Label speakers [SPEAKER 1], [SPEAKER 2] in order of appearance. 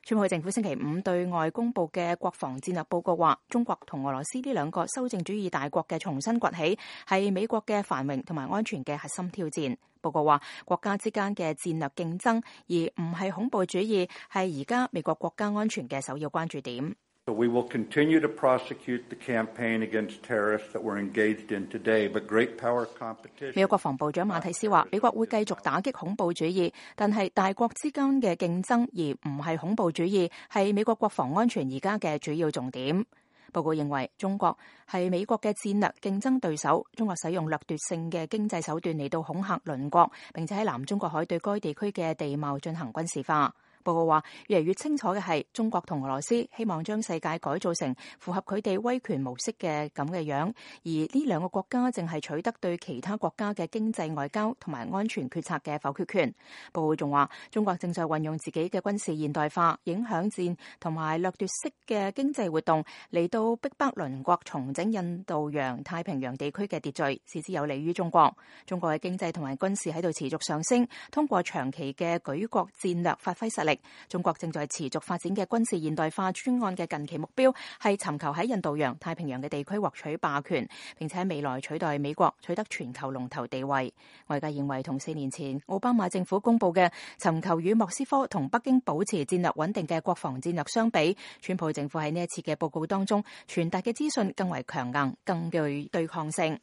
[SPEAKER 1] 川普政府星期五對外公布嘅國防戰略報告話，中國同俄羅斯呢兩個修正主義大國嘅重新崛起係美國嘅繁榮同埋安全嘅核心挑戰。報告話，國家之間嘅戰略競爭而唔係恐怖主義，係而家美國國家安全嘅首要關注點。
[SPEAKER 2] We will continue to prosecute the campaign against terrorists that we're engaged in today, but great power competition.
[SPEAKER 1] 美國國防部長馬蒂斯話，美國會繼續打擊恐怖主義，但係大國之間嘅競爭而唔係恐怖主義，係美國國防安全而家嘅主要重點。報告認為，中國係美國嘅戰略競爭對手，中國使用掠奪性嘅經濟手段嚟到恐嚇鄰國，並且喺南中國海對該地區嘅地貌進行軍事化。報告話，越嚟越清楚嘅係，中國同俄羅斯希望將世界改造成符合佢哋威權模式嘅咁嘅樣，而呢兩個國家正係取得對其他國家嘅經濟外交同埋安全決策嘅否決權。報告仲話，中國正在運用自己嘅軍事現代化、影響戰同埋掠奪式嘅經濟活動嚟到逼迫鄰國重整印度洋太平洋地區嘅秩序，使之有利於中國。中國嘅經濟同埋軍事喺度持續上升，通過長期嘅舉國戰略發揮實力。中國正在持續發展嘅軍事現代化專案嘅近期目標係尋求喺印度洋太平洋嘅地區獲取霸權，並且喺未來取代美國取得全球龍頭地位。外界認為同4年前奧巴馬政府公布嘅尋求與莫斯科同北京保持戰略穩定嘅國防戰略相比，川普政府喺呢一次嘅報告當中傳達嘅資訊更為強硬，更具對抗性。